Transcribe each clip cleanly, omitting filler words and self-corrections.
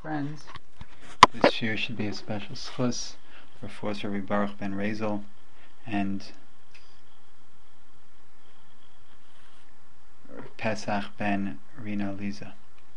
friends. This year should be a special schus for Force Rabbi Baruch ben Rezel and Pesach ben Rina Liza.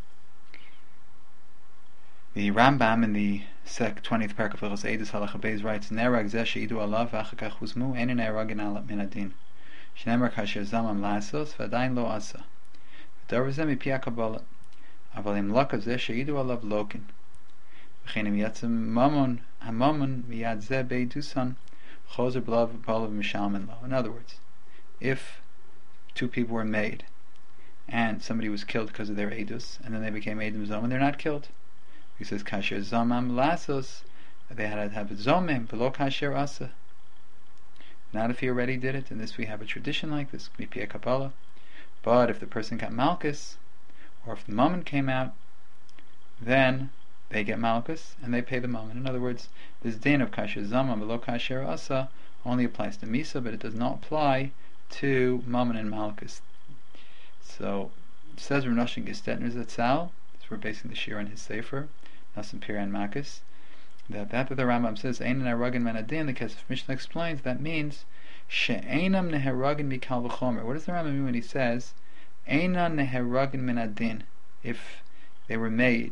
The Rambam in the 20th parak of Hilchos Eidos Halacha Beis writes, "Nerag zeh she'idu alav v'achakach huzmu ein neragin alat min adin. Shneimar kasher zamam lasos v'adayin lo asa. V'davar zeh mipi HaKabbalah. Aval im lakav zeh she'idu alav lokin. V'chein im yatzim mamon hamamon miyad zeh beidusan chozer b'lav mishalmin lo." In other words, if two people were made and somebody was killed because of their edus, and then they became edim zomim, they're not killed. He says kasher zamam lasos, they had to have zomim below kasher asa. Not if he already did it, and this we have a tradition like this, mipi HaKabbalah. But if the person got malchus, or if the mammon came out, then they get malchus and they pay the mammon. In other words, this din of kasher zamam below kasher asa only applies to misa, but it does not apply to mammon and malchus. So it says Rav Nosson Gestetner Zatzal, we're basing the shir on his sefer Nasim Pira and Makis, that the Rambam says Ein Neragin Men Adin, the Kesef Mishnah explains that means She'einam Neheragin Mikal V'chomer. What does the Rambam mean when he says Eina Neheragin Men Adin? If they were made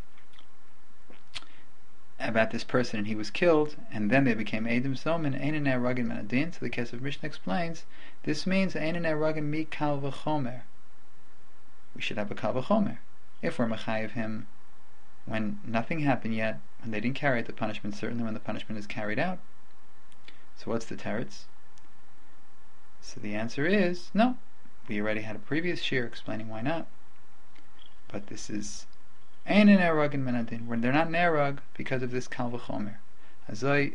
about this person and he was killed, and then they became Eidim Zomin, Eina Neheragin Men Adin. So the Kesef Mishnah explains this means Eina Neheragin Mikal V'chomer. We should have a Kal V'chomer. If we're mechayiv him when nothing happened yet, when they didn't carry out the punishment, certainly when the punishment is carried out. So what's the teretz? So the answer is no. We already had a previous shir explaining why not. But this is ein neragin men adin, when they're not nerag because of this kal v'chomer. Azoi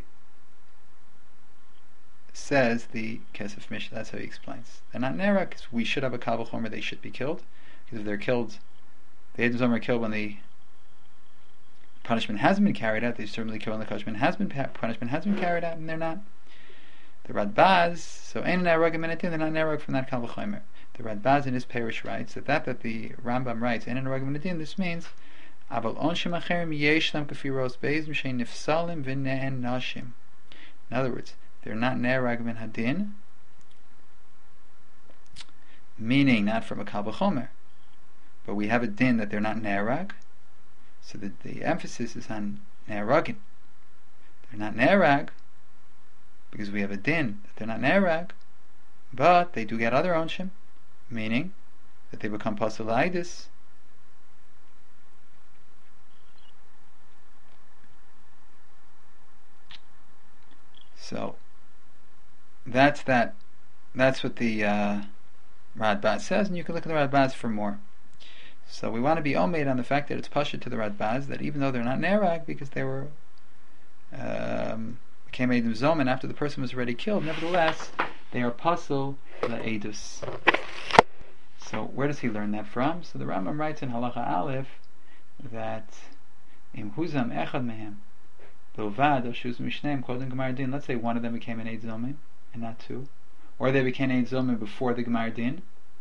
says the Kesef Mishnah, that's how he explains. They're not nerag because we should have a kal v'chomer, they should be killed. Because if they're killed, the Eidim Zomim are killed when the punishment hasn't been carried out. They certainly killed when the punishment has been carried out, and they're not. The Radbaz, so ein nerag minatin, they're not nerag from that kal v'chomer. The Radbaz in his parish writes that the Rambam writes ein nerag minatin. This means aval onshim acherim yeshlam kafiros beis m'shein nifsalim v'ne'en nashim. In other words, they're not nerag min hadin, meaning not from a kal v'chomer. But we have a din that they're not nerag, so the emphasis is on neragin. They're not nerag because we have a din that they're not nerag, but they do get other onshim, meaning that they become pasalaidis. So that's what the Radbaz says, and you can look at the Radbaz for more. So we want to be omeid on the fact that it's pasha to the Radbaz that even though they're not nerag because they were became Eidim Zomin after the person was already killed, nevertheless they are pasal la'edus. So where does he learn that from? So the Rambam writes in Halacha Aleph that im huzam echad mehem bilvad oshuz mishneim kodem gemar din. Let's say one of them became an Eid Zomin and not two, or they became Eid Zomin before the gemar din.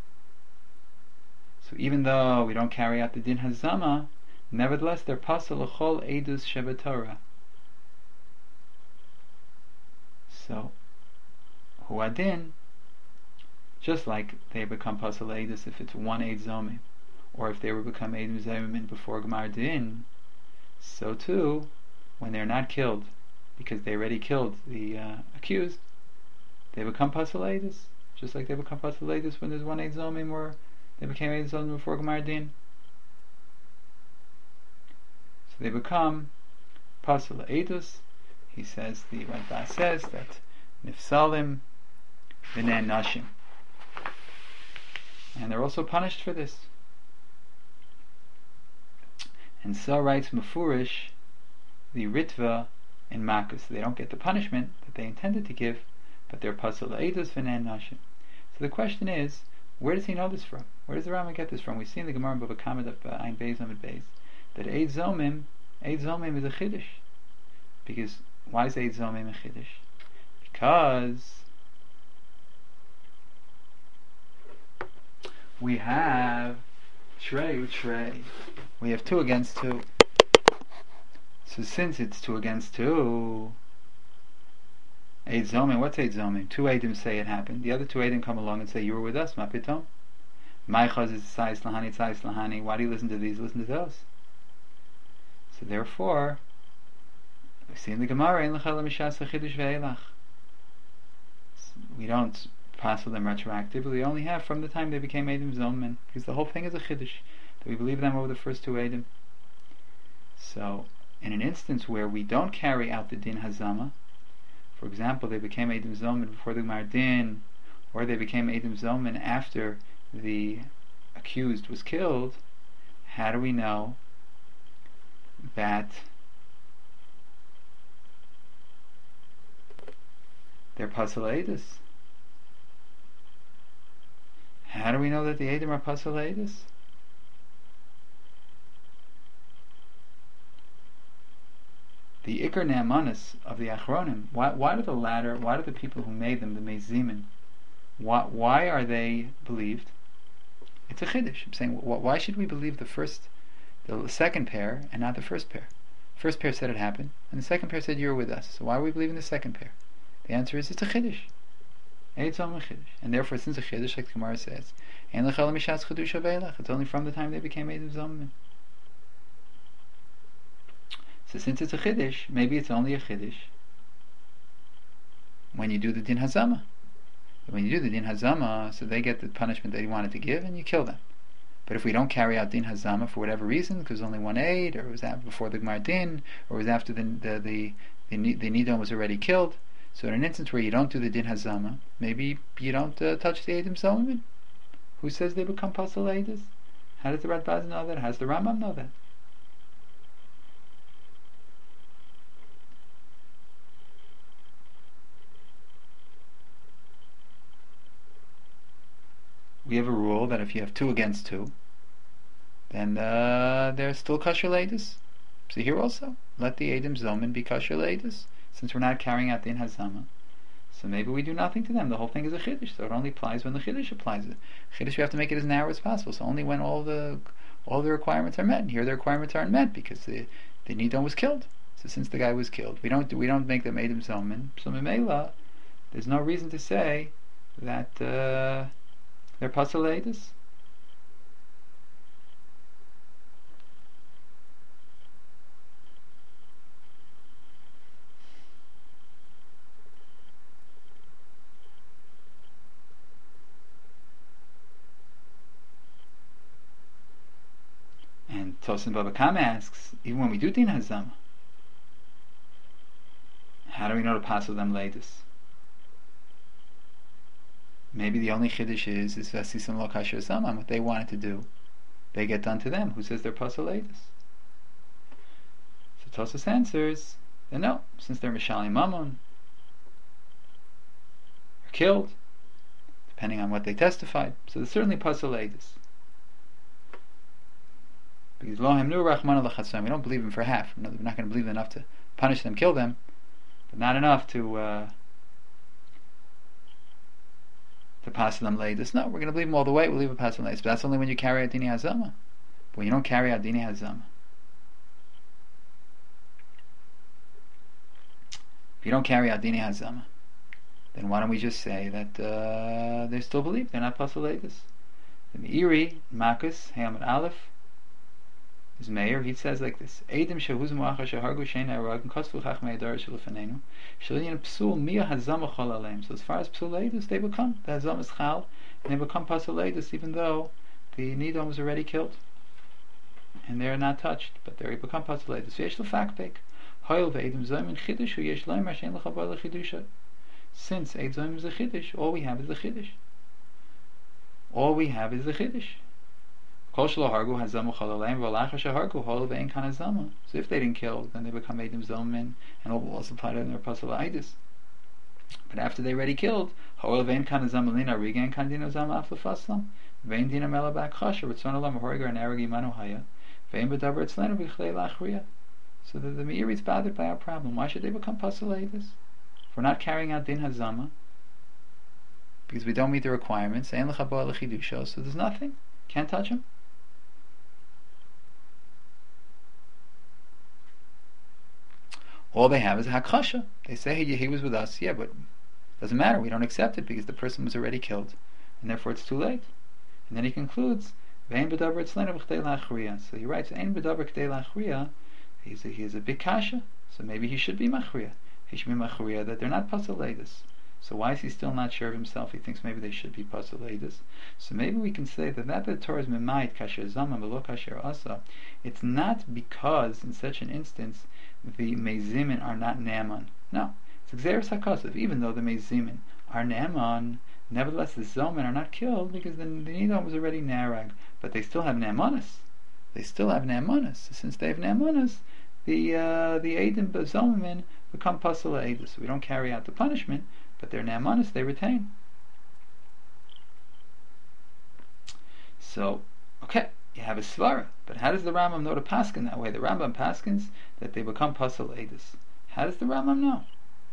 So even though we don't carry out the din hazama, nevertheless they're pasal l'chol edus shebetorah. So huadin, just like they become pasal edus if it's one eid zomim, or if they were become eid zomim before gemar din, so too when they're not killed because they already killed the accused, they become pasal edus, just like they become pasal edus when there's one eid zomim or they became Eid Zomim before Gemar Din. So they become Pasal Eidus. He says, the Radbaz says that Nifsalim V'ne'en Nashim. And they're also punished for this. And so writes Mefurish, the Ritva in Makos. They don't get the punishment that they intended to give, but they're Pasal Eidus V'ne'en Nashim. So the question is, where does he know this from? Where does the Rambam get this from? We see in the Gemara in Bava Kama of Ein Beis Amud Beis that Eid Zomim is a chiddush. Because why is Eid Zomim a chiddush? Because we have Trey. We have 2 against 2. So since it's 2 against 2, Eid Zomin, what's Eid Zomin? 2 Eidim say it happened. The other 2 Eidim come along and say, you were with us, Mapitom. Maichaz is Tzais Lahani. Why do you listen to these? Listen to those. So therefore, we see in the Gemara, we don't pass them retroactively. We only have from the time they became Eidim Zomin, because the whole thing is a Chiddush, that we believe them over the first 2 Eidim. So, in an instance where we don't carry out the Din Hazama, for example, they became Eidim Zomin before the Gemar Din, or they became Eidim Zomin after the accused was killed, how do we know that they're Pasal Eidus? How do we know that the Eidim are Pasal Eidus? The Iker Ne'amanis of the Achronim, why do the people who made them, the Meizimin, why are they believed? It's a Chiddush. I'm saying, why should we believe the second pair and not the first pair? First pair said it happened, and the second pair said you were with us. So why are we believing the second pair? The answer is it's a Chiddush. It's only a Chiddush. And therefore, since a Chiddush, like the Gemara says, it's only from the time they became Eidim Zomin. So since it's a Chiddush, maybe it's only a Chiddush when you do the Din Hazama. When you do the Din Hazama, so they get the punishment they wanted to give, and you kill them. But if we don't carry out Din Hazama for whatever reason, because only 1 Eid, or it was before the Gemar Din, or it was after the Nidon was already killed, so in an instance where you don't do the Din Hazama, maybe you don't touch the Eidim Zomin. Who says they become Pasal Eidus? How does the Radbaz know that? How does the Rambam know that? We have a rule that if you have 2 against 2, then they're still Kasher Leidus. So here also, let the Eidim Zomin be Kasher Leidus, since we're not carrying out the Din Hazama. So maybe we do nothing to them. The whole thing is a Chiddush, so it only applies when the Chiddush applies it. Chiddush, we have to make it as narrow as possible, so only when all the requirements are met. And here the requirements aren't met because the Nidon was killed. So since the guy was killed, we don't make them Eidim Zomin. So Memela, there's no reason to say that they're Pasal Eidus. And Tosin Baba Kama asks, even when we do Din Hazama, how do we know to Pasal them Leidus? Maybe the only Chiddush is Vasisam Lo Kasher Zaman, what they wanted to do, they get done to them. Who says they're Pasal Eidus? So Tosus answers, then no, since they're Mishalim Mammon, are killed, depending on what they testified, so they're certainly Pasal Eidus. Because Lohem Nu Rachman Al Chatzam, we don't believe them for half. We're not going to believe them enough to punish them, kill them, but not enough to pass them Leidus. No, we're going to believe them all the way. We'll leave a pass them Leidus. But that's only when you carry out Dini Hazama. But when you don't carry out Dini Hazama, if you don't carry out Dini Hazama, then why don't we just say that they still believe they're not Pasal Leidus? The Meiri, Makus, Hayamad Aleph, is Meir, he says like this: Eidim shehuz mu'acha shehargu shein ha'arag kosvu chachmei adar shelefanenu sheliyan psul miyah hazama chol aleim. So as far as psul leidus, they become the hazam is chal, and they become pasal leidus, even though the nidon was already killed, and they are not touched, but they become pasal leidus. Yesh lefakpek hoil ve'edim zomin chidush hu yesh loim shein lechabar lechidusha. Since eid zomin is a chidush, all we have is the chidush. All we have is the chidush. So if they didn't kill, then they become Eidim Zomin, and all will also apply to their Pasal Eidus. But after they already killed, so as the Meiri is bothered by our problem. Why should they become Pasal Eidus? If we're not carrying out Din Hazama, because we don't meet the requirements, so there's nothing. Can't touch them. All they have is hakasha. They say he was with us, yeah, but it doesn't matter. We don't accept it because the person was already killed, and therefore it's too late. And then he concludes, "Ve'en b'davar etzlenu b'chtei la'achriya." So he writes, "Ein b'davar k'tei la'achriya." He is a big kasha, so maybe he should be machriya. He should be machriya that they're not pasaledis. So why is he still not sure of himself? He thinks maybe they should be pasaledis. So maybe we can say that the Torah is mimayit kasher zama v'lo kasher asa. It's not because in such an instance the mezimin are not ne'aman. No, it's gzeres hakosov. Even though the mezimin are ne'aman, nevertheless the zomen are not killed because the nidon was already narag. But they still have ne'amanas. They still have ne'amanas. Since they have ne'amanas, the Eidim Zomin become Pasal Eidus. So we don't carry out the punishment, but their ne'amanas they retain. So, okay, you have a svara, but how does the Rambam know to paskin that way? The Rambam paskins that they become Pasal Eidus. How does the Rambam know?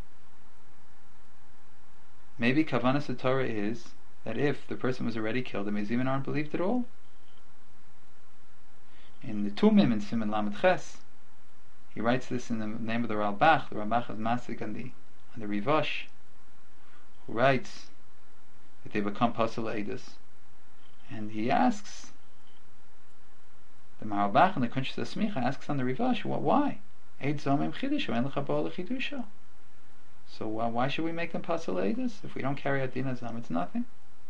Maybe Kavanas Torah is that if the person was already killed, the Mezimin aren't believed at all. In the Tumim in Siman Lamed Ches, he writes this in the name of the Ralbach. The Ralbach is Masik on the Rivash, who writes that they become Pasal Eidus, and he asks the Ralbach and the Kunshas Asmicha asks on the Rivash, why? Eid Zomim Chidusho En Lecha Bo Lechidusho. So why should we make them Pasal Eidus? If we don't carry out Din Hazam, it's nothing.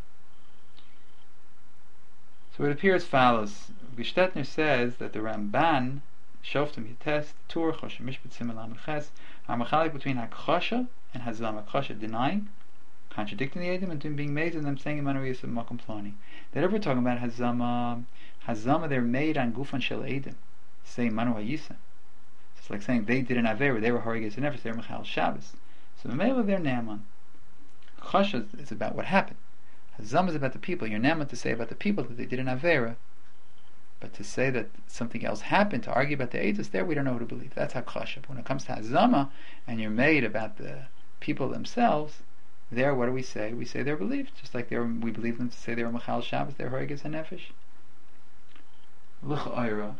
So it appears follows. Gestetner says that the Ramban, Shoftim Yetest, Tur, Choshe Mishpat Siman Lamed Ches, are machalik between Hakchasha and Hazam. Hakchasha denying, contradicting the Eidim, and being made and them saying Imanariyas of Makom Ploni. That if we're talking about Hazama, they're made on Gufan Shel Eidim, say Manu Hayisa. It's like saying they did an Avera, they were Horiges and Nefesh, they were Mechal Shabbos. So Mamela, they're Naaman. Chasha is about what happened. Hazam is about the people. You're Naaman to say about the people that they did an Avera. But to say that something else happened, to argue about the Eidos, there we don't know who to believe. That's Hakchasha. When it comes to Hazama, and you're made about the people themselves, there what do we say? We say they're believed. Just like we believe them to say they were Mechal Shabbos, they're Horiges and Nefesh. L'cha'ira.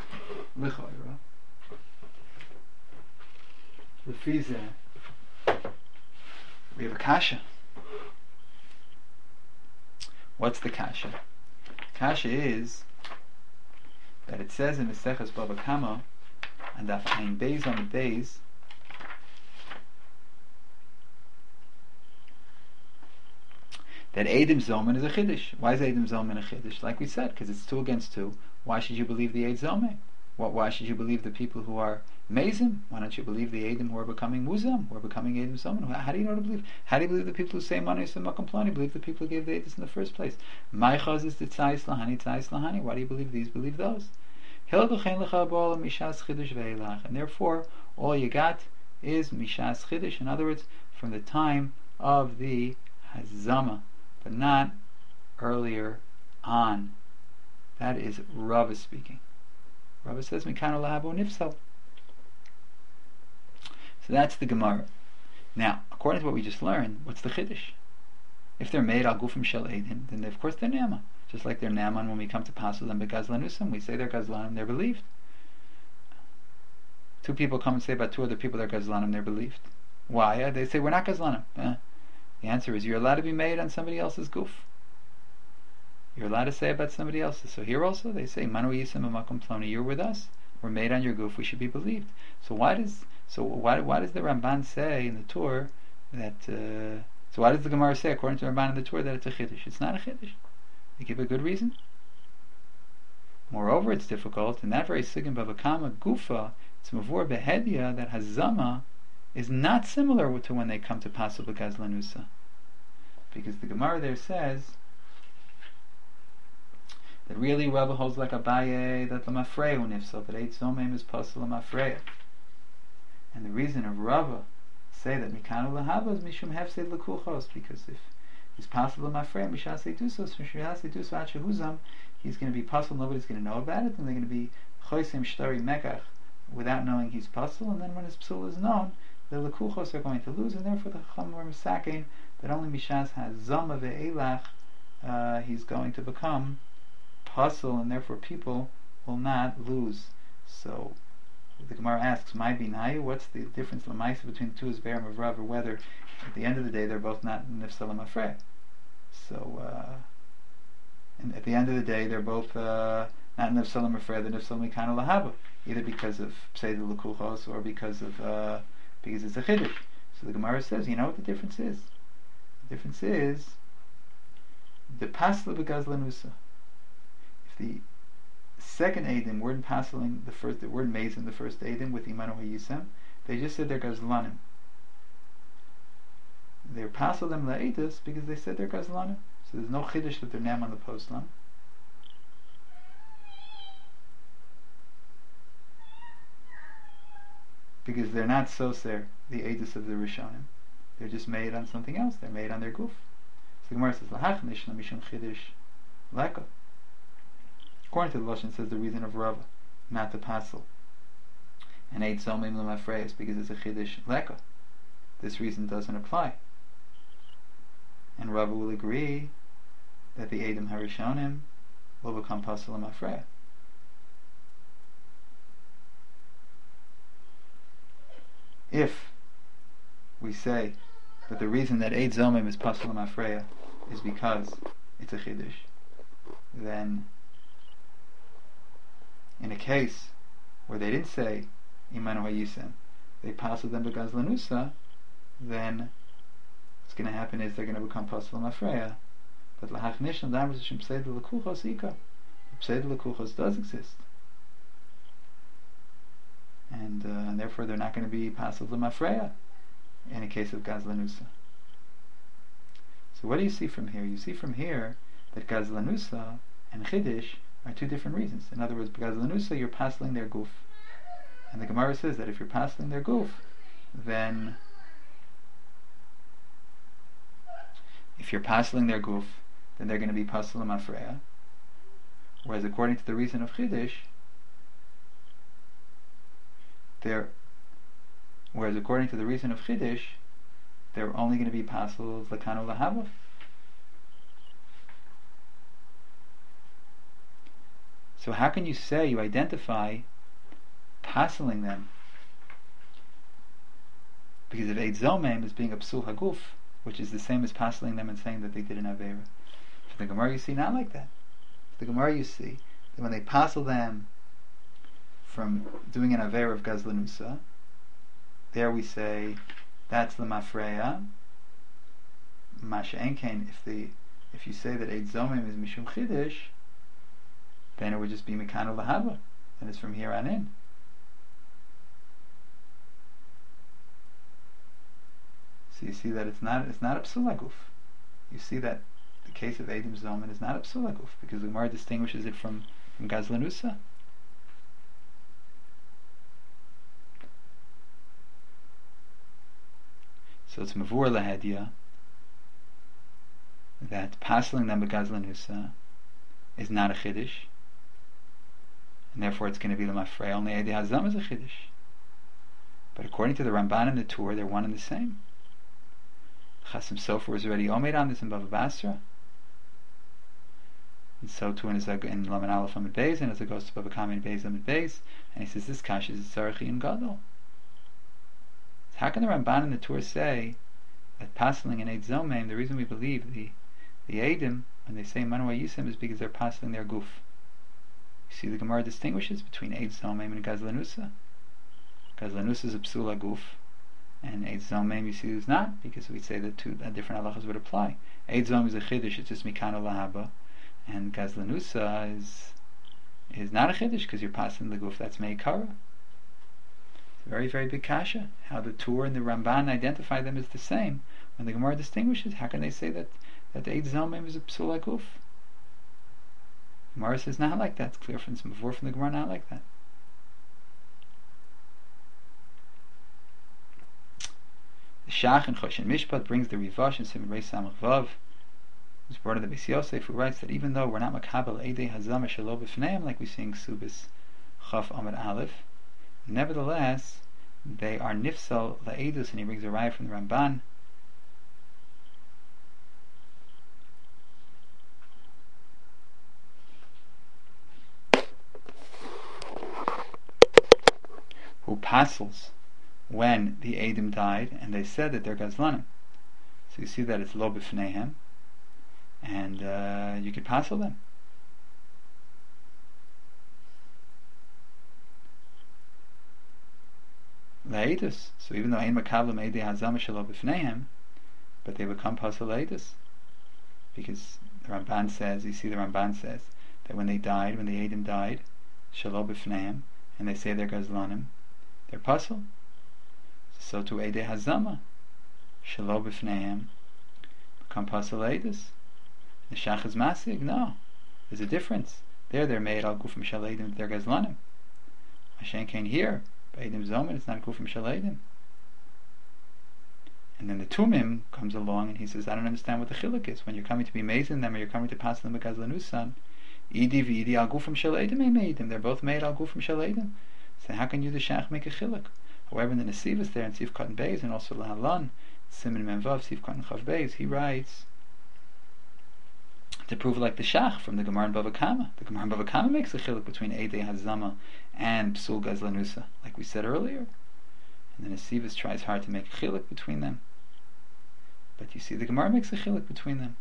L'fize. We have a kasha. What's the kasha? Kasha is that it says in the Seches Bava Kama and Daf Ein Beis on the days that Eidim Zomen is a Chiddush. Why is Eidim Zomen a Chiddush? Like we said, because it's 2 against 2. Why should you believe the Eid Zomen? Why should you believe the people who are Mezim? Why don't you believe the Eidim who are becoming Muzam, who are becoming Eidim Zomen? How do you know to believe? How do you believe the people who say Manis and Makom Ploni? Believe the people who gave the Eidim in the first place? My chaz is the Tzais Lahani. Why do you believe these? Believe those. And therefore, all you got is Mishas Chiddush. In other words, from the time of the Hazama, but not earlier on. That is Rava speaking. Rava says, Mikano lahabo nifsal. So that's the Gemara. Now, according to what we just learned, what's the Chiddush? If they're made al gufim shel eidin, then of course they're Naaman. Just like they're Naaman when we come to Pasal and Begazlanusam, we say they're Gazlanim, they're believed. 2 people come and say about 2 other people they're Gazlanim, they're believed. Why? They say we're not Gazlanim. The answer is you're allowed to be made on somebody else's guf. You're allowed to say about somebody else's. So here also they say Manu Yisam Makom Ploni, you're with us. We're made on your guf. We should be believed. So why does the Ramban say in the Torah that? So why does the Gemara say according to the Ramban in the Torah that it's a chiddush? It's not a chiddush. They give a good reason. Moreover, it's difficult. In that very sigin Bava Kama gufa, it's mavur behedia that Hazama is not similar to when they come to Pasuk Begazlanusa, because the Gemara there says that really Rava holds like Abaye that the Mafreya unifsal, that Eid Zomim is Pasuk Mafreya, and the reason of Rava say that Mikanu Lahava is Mishum Hefsed Lekuchos, because if he's Pasuk Mafreya Mishasei Dusos Mishasei Dusos Achehuzam, he's going to be Pasuk, nobody's going to know about it, and they're going to be Chosim Shtari Mekach without knowing he's Pasuk, and then when his Psul is known, the Lekuchos are going to lose, and therefore the Chacham are misakein that only Mishas has Zama ve'elach, he's going to become Pasuk, and therefore people will not lose. So the Gemara asks, "My binayu, what's the difference l'maisa between the two Zberim of Rav, or whether at the end of the day they're both not nifsal mafreya?" So, and at the end of the day, they're both not nifsal mafreya, they're nifsal mikana lahaba, either because of pseudo lekuchos or because it's a chiddush. So the Gemara says, you know what the difference is? The difference is the pasla begazlanusa. If the second Eidim weren't pasling the word maiz in the first Eidim with imanu hayisem, they just said they're gazlanim. They're pasel them la'edus because they said they're gazlanim. So there's no chiddush that they're nam on the postlam. Because they're not soser, the edus of the Rishonim. They're just made on something else. They're made on their guf. So the Gemara says, Lahach nishna mishum chiddush leka. According to the Lashon, it says the reason of Rava not to pasel and eid zomim l'mafrei is because it's a chiddush leka. This reason doesn't apply. And Rava will agree that the Eidim Harishonim will become pasel l'mafrei. If we say that the reason that Eid Zomim is pasel l'mafreya is because it's a chiddush, then in a case where they didn't say imanu hayisem, they pasel them because lanusa, then what's going to happen is they're going to become pasel l'mafreya. But lahach nishon damar shim pseudo lekuchos ika. Pseudo lekuchos does exist. And therefore they're not going to be pasel l'mafreya in a case of gazlanusa. So what do you see from here? You see from here that gazlanusa and chiddush are two different reasons. In other words, gazlanusa, you're pasling their guf, and the Gemara says that if you're pasling their guf, then they're going to be pasel l'mafreya. Whereas according to the reason of chiddush, they're only going to be pasel l'kanu lahava. So how can you say you identify passeling them because of Eid Zomem as being a psul haguf, which is the same as passeling them and saying that they did an avera? For the Gemara you see not like that. For the Gemara you see that when they passel them from doing an avera of gazlanusa, there we say that's the mafreya. Masha enkein, if you say that Eid Zomem is mishum chiddush, then it would just be mikanu lahava, and it's from here on in. So you see that it's not a psul haguf. You see that the case of Eidim Zomen is not a psul haguf because the Gemara distinguishes it from gazlanusa. So it's mavur lahedya that pasling them begazlanusa is not a chiddush, and therefore it's going to be the mafrei. Only Eidei Hazam is a chiddush. But according to the Ramban and the Tur, they're one and the same. Chasim Sofer was already omeid on this in Bava Basra, and so too in Laman Aleph Amid Beis, and as it goes to Bava Kama in Beis Amid Beis, and he says this kash is tzarachi and gadol. How can the Ramban and the Tur say that pasling and Eid Zomem, the reason we believe the Eidim, when they say Manu Hayisem, is because they're pasling their guf? You see, the Gemara distinguishes between Eid Zomem and Gazlanusa. Gazlanusa is a psula guf, and Eid Zomem you see is not, because we say that two different halachas would apply. Eid Zomem is a chiddush, it's just mikana lahaba, and Gazlanusa is not a chiddush because you're passing the guf, that's meikara. Very, very big kasha. How the Tur and the Ramban identify them as the same. When the Gemara distinguishes, how can they say that the Eid Zomem is a psul haguf? Gemara says not like that. It's clear from the Gemara, not like that. The Shach and Choshen Mishpat brings the Rivash and Simon Reis Samach Vav, who's brought in the Beis Yosef, who writes that even though we're not makabel Eidei Hazam Shelo B'fneim like we see in Ksubis Chaf Amud Aleph, nevertheless, they are nifsal la'edus, and he brings a raya from the Ramban. who pasels when the Eidim died, and they said that they're Gazlanim. So you see that it's lo b'fneihem, and you could pasel them. Le'edus. So even though ein makablam eidei hazama shelo b'fneihem, but they become pasel le'edus, because the Ramban says, that when they died, when the Eidim died, shelo b'fneihem, and they say they're Gazlanim, they're pasel. So to eidei hazama shelo b'fneihem become pasel le'edus. The shach is masig. No, there's a difference. They're made al gufim shel Eidim, they're Gazlanim. Hashem came here. Eidim Zomer, it's not Gufim Shel Eidim. And then the Tumim comes along and he says, I don't understand what the chiluk is. When you're coming to be made in them, or you're coming to pass them because Lanusan, Idi v'Idi al Gufim Shel Eidim made them. They're both made al Gufim Shel Eidim. So how can you, the Shach, make a chiluk? However, in the Nesivas there, in Sif Cotton Beis, and also Lahalan, Siman Menvav, Sif Cotton Chav Beis, he writes, to prove like the Shach from the Gemara in Bava Kama. The Gemara in Bava Kama makes a chiluk between Eidei Hazama and Psul Gazlanusa, like we said earlier. And then Nesivas tries hard to make a chiluk between them. But you see, the Gemara makes a chiluk between them.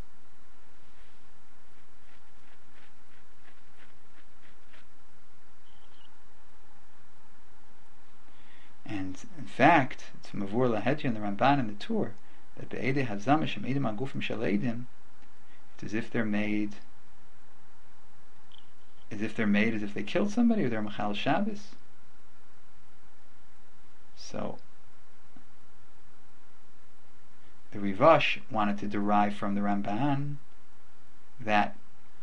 And in fact, it's Mavur Lahedji and the Ramban and the Tur, that the Eidei Hazama Shem Eidim Agufim Shel Eidim, it's as if they're made as if they killed somebody, or they're Machal Shabbos. So the Rivash wanted to derive from the Ramban that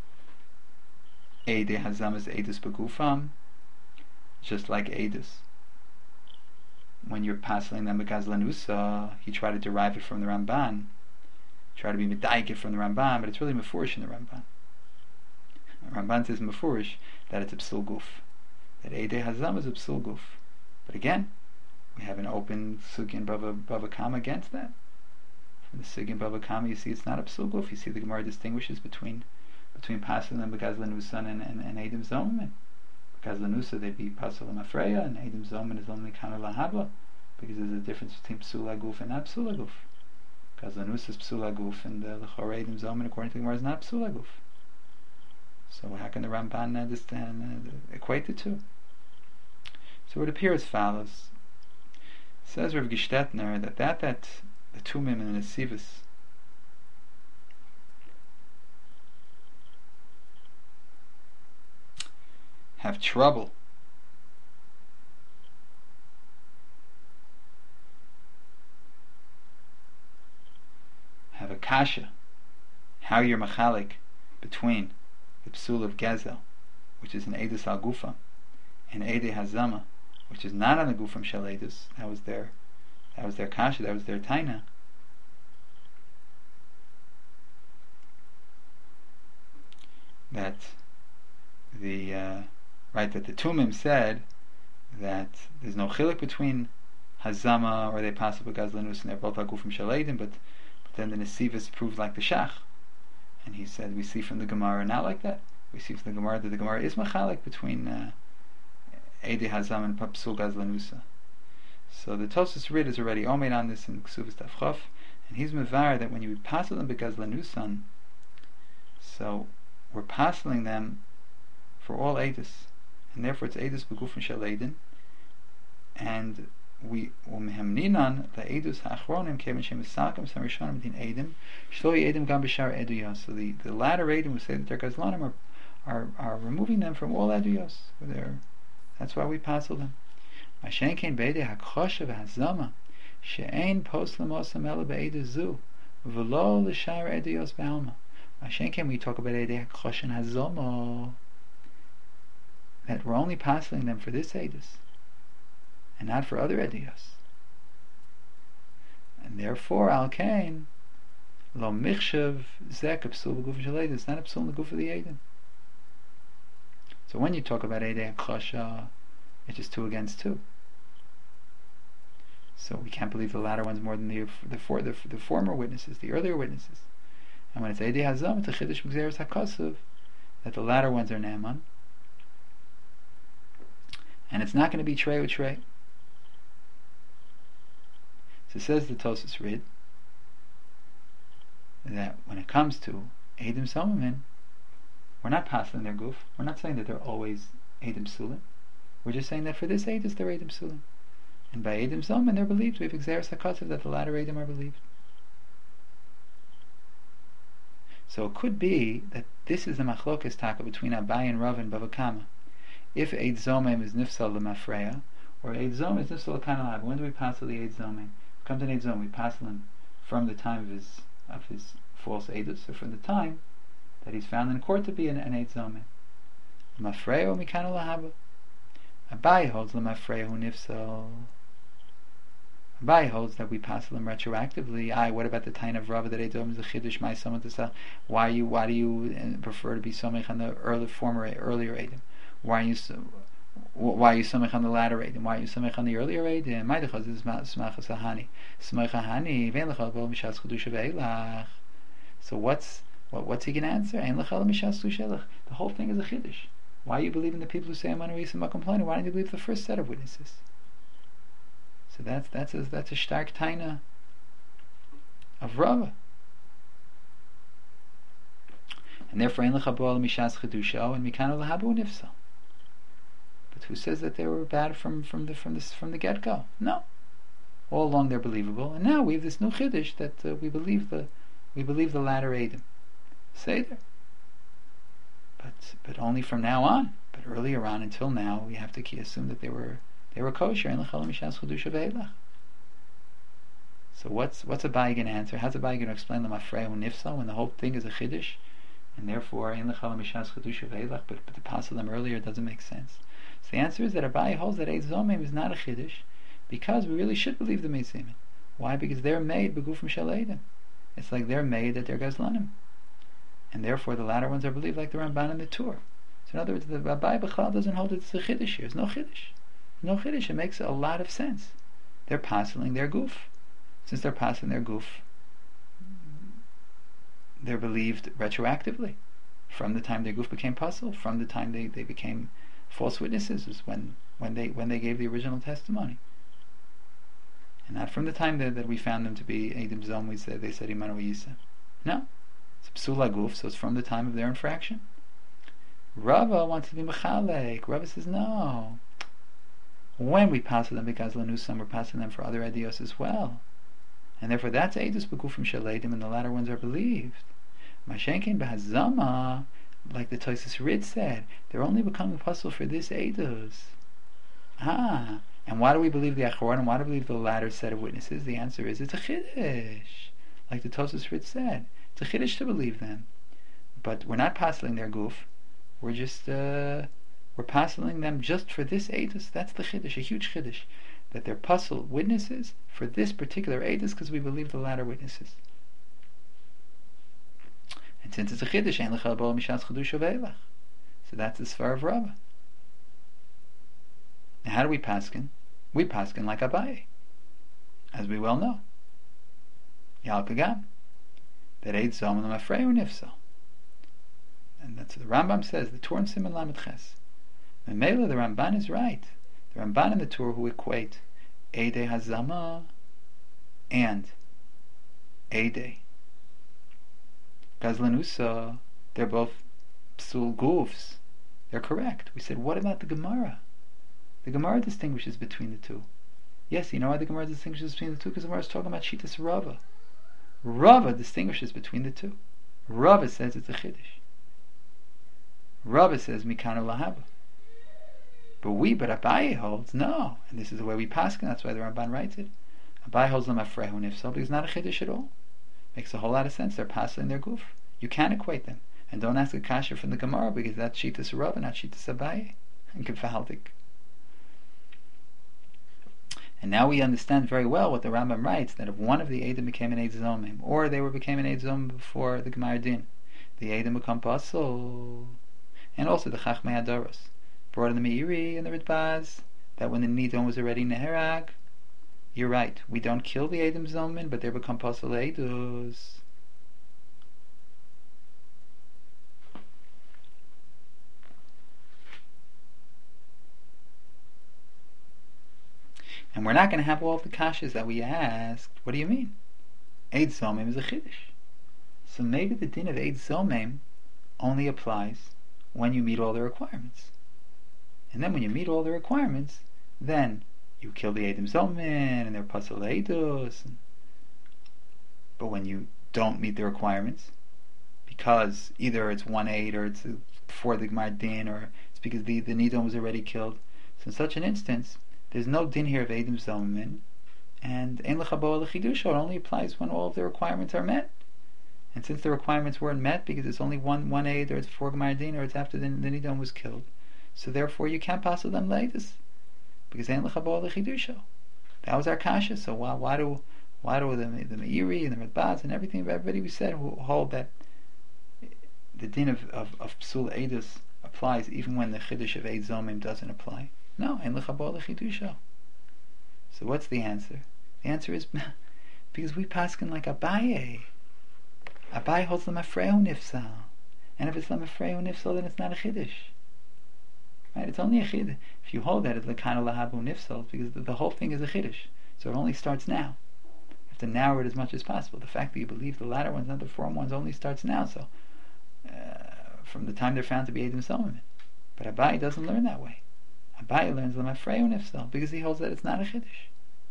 Eidei Hazam is Eidus Begufam, just like Eidus. When you're passing them because Lanusa, he tried to derive it from the Ramban, try to be medaike from the Ramban, but it's really mefurish in the Ramban. The Ramban says mefurish that it's a psul guf, that Eidei Hazam is a psul guf. But again, we have an open sugi in Bava Kama against that. From the sugi in Bava Kama, you see it's not a psul guf. You see the Gemara distinguishes between passing them because Lanusan and Eidim Zomen. Because Lanusa they be pasal mafreya, and Eidim Zomen is only kind of lahabla, because there's a difference between psul guf and not psul guf. Because Lanus is Psula Guf, and the Choreidim Zomen, according to the Gemara, is not Psula Guf. So how can the Ramban equate the two? So it appears as follows. Says Rav Gistetner that the Tumim and the Nesivas have trouble have a kasha, how you're machalik between the psul of Gezel, which is an Eidus al Gufa, and Eidei Hazama, which is not on the Gufam Shel Eidus. That was their kasha, that was their taina. That the Tumim said that there's no chiluk between Hazama or they pass up a Gazlanus, and they're both al Gufam Shel Eidim, but then the Nesivas proved like the Shach, and he said we see from the Gemara not like that. We see from the Gemara that the Gemara is machalik between Eidei Hazam and Psul Gazlanusa. So the Tosfos Rid is already omeid on this in Ksuvas Tavchof, and he's mevar that when you passel them begazlanusan, so we're passeling them for all Eidus, and therefore it's Eidus begufin shel Eidin, and we umhemninan the Eidus ha'achronim kevin shemisakim sarishanim din Eidim shloi Eidim gam b'shar eduyos. So the latter Eidim who say that they're Gazlanim are removing them from all eduyos. That's why we passel them. Mashen kein beidei hakosha v'hazama she'ein post l'mosam ela be'eidus zu v'lo l'shar eduyos b'alma. Mashen kein, we talk about eidei hakosha and hazama, that we're only passeling them for this Eidus and not for other Ediyos. And therefore, Al Kain, Lo Michshav Zek Psul B'Guf Shel Eidus, it's not a Psul in the Guf of the Eidim. So when you talk about Eidei and Chosha, it's just 2 against 2. So we can't believe the latter one's more than the former witnesses, the earlier witnesses. And when it's Eidei Hazam, it's a Chiddush M'Gzeres HaKosuv, that the latter ones are Naaman, And it's not going to be Trey or Trey. So says the Tosfos Rid that when it comes to Eidim Somim, we're not passing their goof. We're not saying that they're always Eidim Sulim. We're just saying that for this Eidus they're Eidim Sulim. And by Eidim Somim they're believed. We have Xeris HaKatzav that the latter Eidim are believed. So it could be that this is the Machlokes Taka between Abai and Rav and Bava Kama. If Eid Zomim is Nifsal L'Mafreya, or Eid Zomim is Nifsal L'Kanalab. When do we pass the Eid Zomim? Comes in Eid Zomim, we pass him from the time of his false Eidus, or from the time that he's found in court to be an Eid Zomim. L'Mafreya or Mikana Lahaba. Abai holds L'Mafreya hu Nifsal. Abai holds that we pass them retroactively. What about the time of Rav that Eid Zomim is a Chiddush? My someone to say, why do you prefer to be Somech on the earlier Eidim? Why are you Somech on the latter Eidim? Why are you Somech on the earlier Eidim? My dechaz is Smachas Hahani. Smach Hahani vein lechal bol mishas chidusha ve'elach. So what's he gonna answer? Ein lechal mishas chidusha. The whole thing is a Chiddush. Why are you believing the people who say Amanu Yisem complaining? Why don't you believe the first set of witnesses? So that's a stark taina of Rava. And therefore ein lechal bol mishas chidusha and mikanu lahabu nifsal. But who says that they were bad from the get-go? No. All along they're believable, and now we have this new chiddush that we believe the latter Eidim Seder. But only from now on. But earlier on, until now, we have to assume that they were kosher. So what's Abai going to answer? How's Abai going to explain the Mafrei hu Nifsal when the whole thing is a chiddush, and therefore but to pass them earlier doesn't make sense. So the answer is that Abai holds that Eid Zomim is not a chiddush, because we really should believe the Meizimin. Why? Because they're made begufim shel Eidim. It's like they're made that they're Gazlanim, and therefore the latter ones are believed like the Ramban and the Tur. So in other words, the Abai B'chlal doesn't hold it's a chiddush here. There's no chiddush. No chiddush. It makes a lot of sense. They're passing their goof. Since they're passing their goof, they're believed retroactively. From the time their goof became puzzle, from the time they became false witnesses, was when they gave the original testimony. And not from the time that we found them to be Eidim Zom, they said Imanu Yisem. No. It's Psula Guf, so it's from the time of their infraction. Rava wants to be Mechalek. Rava says no. When we pass them because Lanusam, we're passing them for other ideas as well. And therefore that's Eidus Begufim Shaleidim, and the latter ones are believed. Mashenkin Behazama, like the Tosfos Rid said, they're only becoming puzzle for this Eidus. And why do we believe the Acharon, and why do we believe the latter set of witnesses? The answer is it's a Chiddush. Like the Tosfos Rid said, it's a Chiddush to believe them. But we're not passing their goof. We're just we're passing them just for this Eidus. That's the Chiddush, a huge Chiddush, that they're puzzle witnesses for this particular Eidus because we believe the latter witnesses. And since it's a Chiddush, ein lechal bol mishas chidusha ve'elach. So that's the Svar of Rava. Now how do we paskin? We paskin like Abaye, as we well know. Yal Kagam, that Eid Zom L'Mafrei hu Nifsal. And that's what the Rambam says, the Tur and Siman Lamed Ches. Memela, the Ramban is right. The Ramban and the Tur who equate Eidei Hazama and Eidei Gazlanusa, they're both psul gufs. They're correct. We said, what about the Gemara? The Gemara distinguishes between the two. Yes, you know why the Gemara distinguishes between the two? Because the Gemara is talking about Shitas Rava. Rava distinguishes between the two. Rava says it's a Chiddush. Rava says Mikanu Lahaba. But Abaye holds, no. And this is the way we paskin, that's why the Ramban writes it. Abaye holds them Afrehu Nifsal, because it's not a Chiddush at all. Makes a whole lot of sense. They're passing their goof. You can't equate them. And don't ask a kasha from the Gemara, because that's Shitas Rava, not Shitas Abaye. And Gefaldik. And now we understand very well what the Rambam writes, that if one of the Eidim became an Eid Zomim, or they became an Eid Zomim before the Gemar Din, the Eidim become Pasol. And also the Chachmei Adoros brought in the Meiri and the Ritbaz, that when the Nidon was already Neherag, you're right, we don't kill the Eidim Zomim, but they become Pasol Eidus. And we're not going to have all the kashas that we asked. What do you mean? Eid Zomim is a chiddush. So maybe the din of Eid Zomim only applies when you meet all the requirements. And then when you meet all the requirements, then you kill the Eidim Zomim and they're pasal Eidus. But when you don't meet the requirements, because either it's 1-8 or it's before the Gemar din, or it's because the Nidon was already killed. So in such an instance, there's no din here of Eidim Zomim, and Ein Lecha Bo'el L'Chidusha, it only applies when all of the requirements are met. And since the requirements weren't met, because it's only 1-8 or it's before Gemar din or it's after the Nidon was killed, so therefore you can't pass them Leidus, because Ein Lecha Bo'el L'Chidusha. That was our kasha. So why do the Meiri and the Radbaz and everybody we said who hold that the din of Psul Eidus applies even when the Chiddush of Eid Zomim doesn't apply? No, Ein Lecha Bo'el L'Chidusha. So what's the answer? The answer is because we paskin like Abaye. Abaye holds Lamafreu Nifsal, and if it's Lamafreu Nifsal, then it's not a Chiddush. Right? It's only a Chiddush. If you hold that it's Lekana Lahabu Nifsal, because the whole thing is a Chiddush. So it only starts now. You have to narrow it as much as possible. The fact that you believe the latter ones, not the former ones, only starts now. So from the time they're found to be Eidim Zomim. But Abaye doesn't learn that way. Abaye learns Lamafreu Nifsal because he holds that it's not a Chiddush.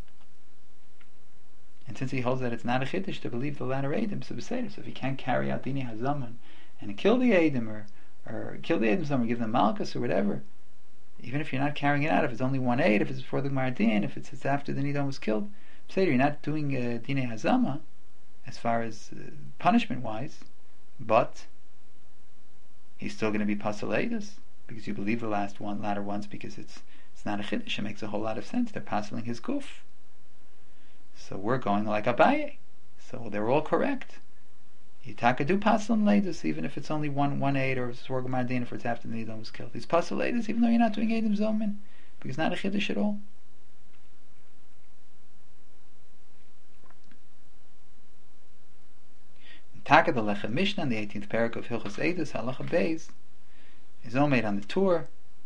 And since he holds that it's not a Chiddush to believe the latter Eidim, so if he can't carry out Dini Hazaman and kill the Eidim or kill the Eidim Zomim or give them Malchus or whatever, even if you're not carrying it out, if it's only 1-8, if it's before the Gemar din, if it's after the Nidon was killed, you're not doing Dini Hazama as far as punishment wise, but he's still going to be Pasal Eidus because you believe the latter ones, because it's not a Chiddush. It makes a whole lot of sense. They're pasaling his guf. So we're going like Abaye. So they're all correct. Yitaka do pasal leidus even if it's only 1-8 or Swarga Mardin if it's after the Nidon was killed. He's pasal leidus even though you're not doing Eidim Zomin because it's not a Chiddush at all. Taka the Lechem Mishnah in the 18th parak of Hilchos Eidus Halacha Beis is all made on the tour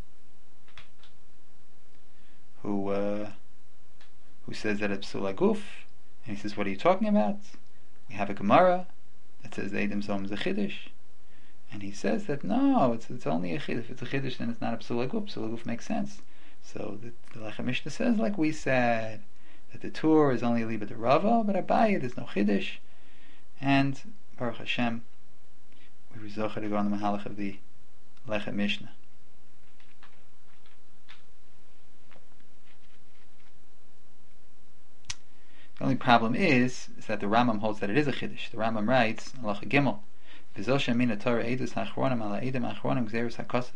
who says that it's Psula Guf, and he says, what are you talking about? We have a Gemara that says Eidim Zom is a Chiddush, and he says that no, it's only a Chiddush. If it's a Chiddush, then it's not a Psula Guf. Psula Guf makes sense. So the Lechem Mishnah says, like we said, that the tour is only a Liba de Rava, but Abaye there's no Chiddush, and Baruch Hashem, we were zocher to go on the Mahalach of the Lechem Mishnah. The only problem is that the Rambam holds that it is a Chiddush. The Rambam writes, Halacha Gimel, V'zosha min Torah edus hachronim ala edim hachronim gzerus hakosefu.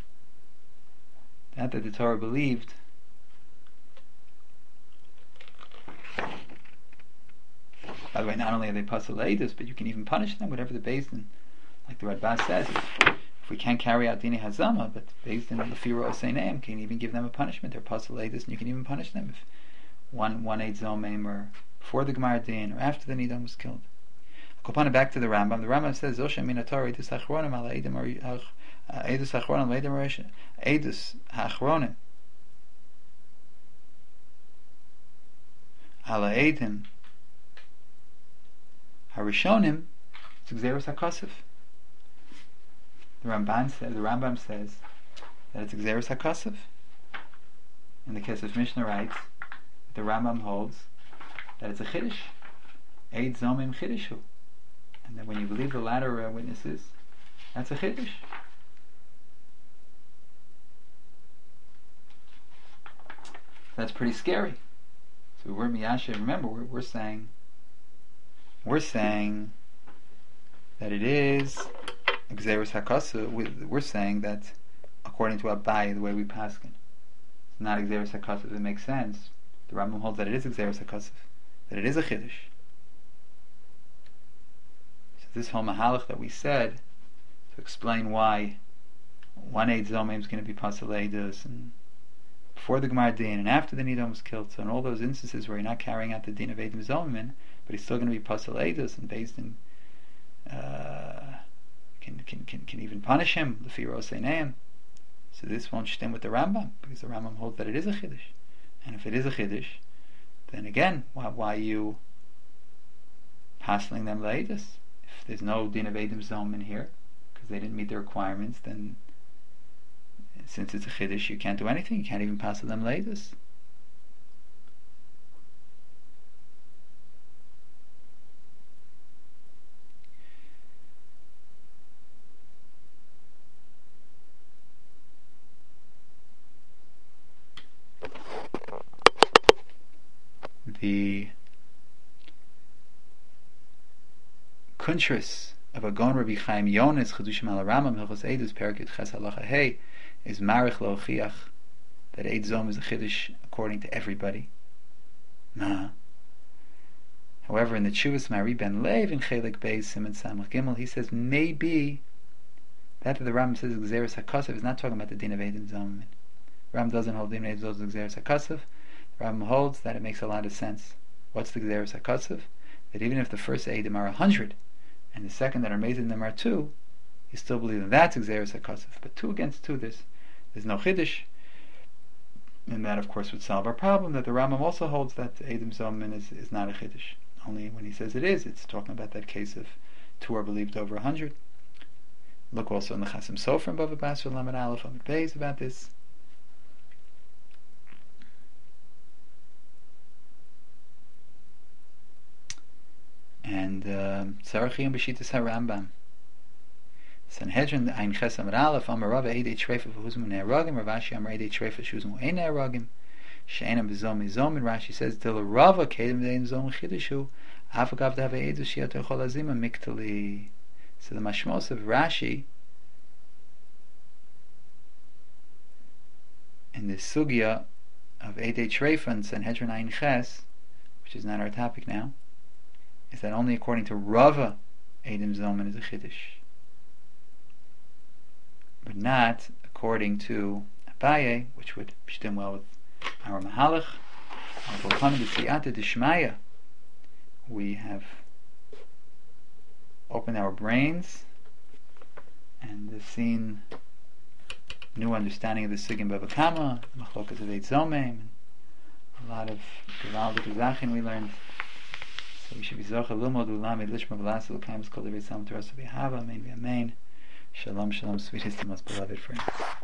That the Torah believed by the way, not only are they pasal edus, but you can even punish them, whatever the Beis Din, like the Radbaz says, if we can't carry out Dini Hazama, but Beis Din Lefiro Seineim can even give them a punishment. They're pasal edus, and you can even punish them if 1-8 Zomim, or before the Gemar Din, or after the Nidon was killed. Kopana back to the Rambam. The Rambam says, Zosha min Torah edus hachronim ala edim edus hachronim edim edus hachronim ala edim harishonim gzerus hakosef. The Rambam says that it's gzerus hakosef. In the case of Mishnah writes, the Rambam holds that it's a Chiddush. Eid Zomim Chiddushu. And that when you believe the latter witnesses, that's a Chiddush. That's pretty scary. So we're Miyasha, remember, we're saying that it is Gzerus HaKosu. We're saying that according to Abaye, the way we paskin, it's not Gzerus HaKosu. It makes sense. The Rambam holds that it is Gzerus HaKosu, that it is a Chiddush. So this whole Mahalach that we said to explain why 1-8 Zomim is going to be Pasal Eidus, and before the Gemar Din and after the Nidon was killed, so in all those instances where you're not carrying out the Din of Eidim Zomim, but he's still going to be Pasal Eidus, and based in can even punish him, the Firo Seineim. So this won't stem with the Rambam, because the Rambam holds that it is a Chiddush. And if it is a chiddush, then again, why are you hassling them later? If there's no din of Eidim Zom in here, because they didn't meet the requirements, then since it's a chiddush, you can't do anything. You can't even pass them later. The kuntris of Agon Rabbi Chaim Yonis Chedushim al Ramam Hilchos Eidus Perakut Ches Halacha Hey is marich lochiach that Eid Zom is a chiddush according to everybody. Nah. However, in the Tshuvas Mari Ben Lev in Chelik Beis Simon Samach Gimel, he says maybe that the Rambam says Gzeres HaKosav is not talking about the din of Eid Zom. Rambam doesn't hold din of Eid Zom as Gzeres HaKosav. Rambam holds that it makes a lot of sense. What's the Gzeres HaKosav? That even if the first Eidim are 100 and the second that are made in them are 2, you still believe that that's Gzeres HaKosav. But 2 against 2, there's no chiddush. And that, of course, would solve our problem, that the Rambam also holds that Eidim Zomin is not a chiddush. Only when he says it is, it's talking about that case of 2 are believed over 100. Look also in the Chasim Sofer in Bava Basra Lamed Aleph Amid Beis about this. And Tzarechim B'Shitas HaRambam. Sanhedrin Ein Ches Amar Aleph Amar Rava Eidei Trefa V'Huzmu Ne'eragim Rav Ashi Amar Eidei Trefa Shuzmu Ein Ne'eragim She'enam B'Zom Mizom. And Rashi says Dil Rava Kedem Dein Zom Chidushu Afagav Dava Eidu Shiato Chol Azima Miktali. So the mashmos of Rashi in this sugya of Eidei Trefa and Sanhedrin Ein Ches, which is not our topic now, is that only according to Rava Eidim Zoman is a chiddush, but not according to Abaye, which would fit in well with our Mahalach. We have opened our brains and seen new understanding of the Sugim Bava Kama, Machlokas of Eid Zomim, a lot of Gevaldik Zachin we learned. So we should be Zocha Lilmod Ulamid Lishma V'Lasil Kaimus Kol Devei Salam Torah Sabihava. Amen. Shalom, shalom, sweetest and most beloved friends.